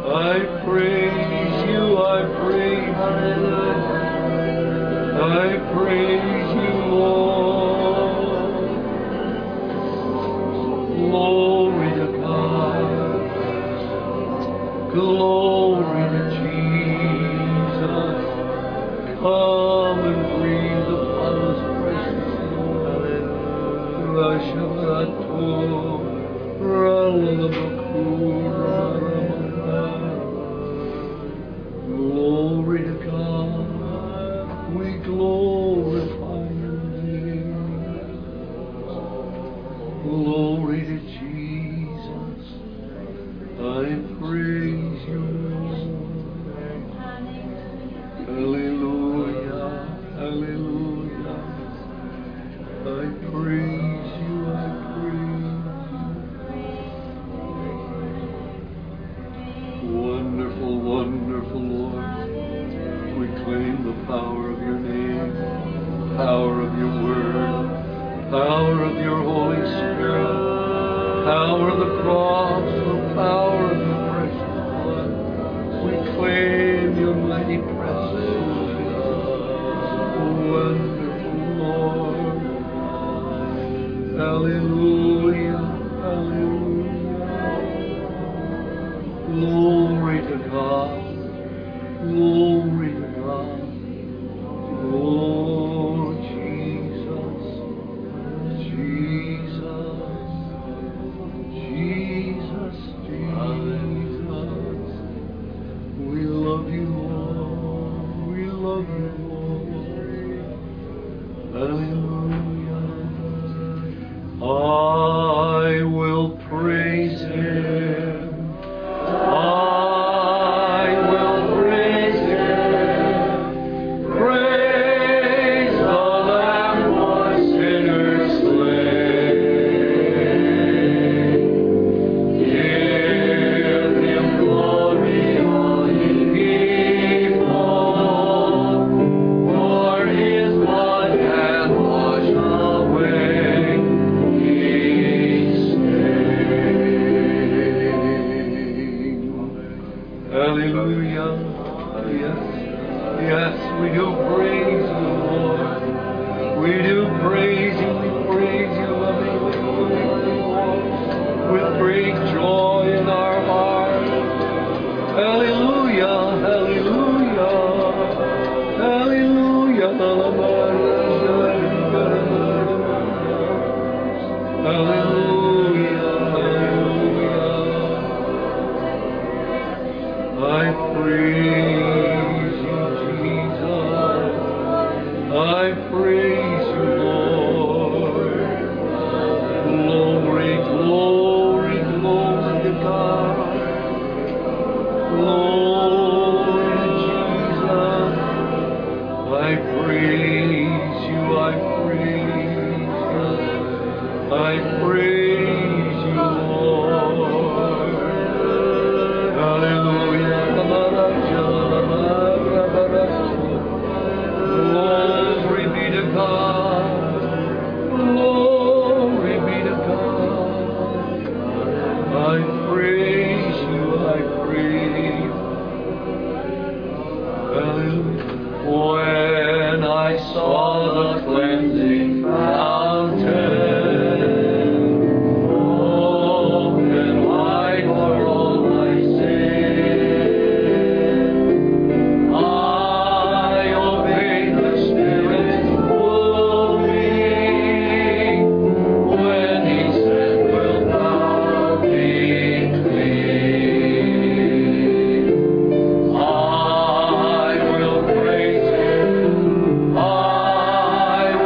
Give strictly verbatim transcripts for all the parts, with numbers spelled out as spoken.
I praise you, I praise you, I praise you, Lord. Glory to God, glory to Jesus. Come and breathe upon us, precious Lord. Glory to God, we glorify your name. Glory to Jesus, I praise you, Lord. Hallelujah, hallelujah. I praise you, I praise you. Wonderful, wonderful Lord. We claim the power of your name, power of your word, power of your Holy Spirit, power of the cross, the power of your precious blood. We claim your mighty presence. Wonderful Lord. Hallelujah, hallelujah. Glory to God, glory to God. Oh, Jesus, Jesus, Jesus, Jesus. We love you, Lord, we love you, Lord. Hallelujah. I will praise him. I will praise him. Praise the Lamb for sinners slain. Give him glory, all ye people, for his blood hath washed away his stain. Hallelujah. Yes, yes, we do praise you, Lord. We do praise you, we praise you, loving Lord, with great joy in our hearts. Hallelujah, hallelujah, hallelujah, hallelujah, hallelujah. I praise you, Jesus. I praise you, Lord. Glory, glory, glory to God. Glory to Jesus. I praise you, I praise you. I praise you, Lord. Hallelujah. Glory be to God. Glory be to God. I praise you, I praise. Hallelujah. When I saw the cleansing fountain open wide for all my sin, I obeyed the Spirit's moving when he said, "Wilt thou be clean?" I will praise him. I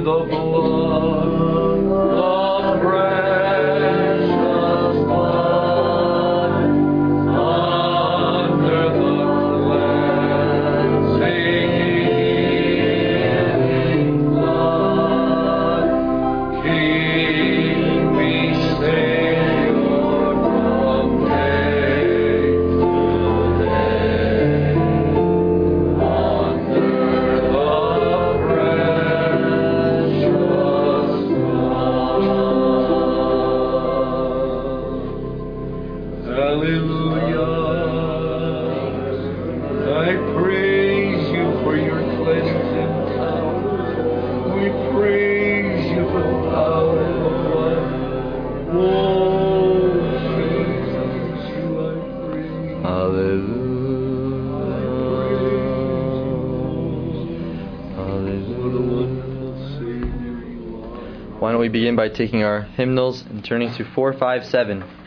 the blood, the precious blood, under the cleansing blood, keep me Savior from day to day, under the precious blood. Hallelujah. I praise you for your cleansing power. We praise you for the power of the blood. Oh, Jesus, you I praise. Hallelujah. Hallelujah. What a wonderful Savior you are. Why don't we begin by taking our hymnals and turning to four five seven.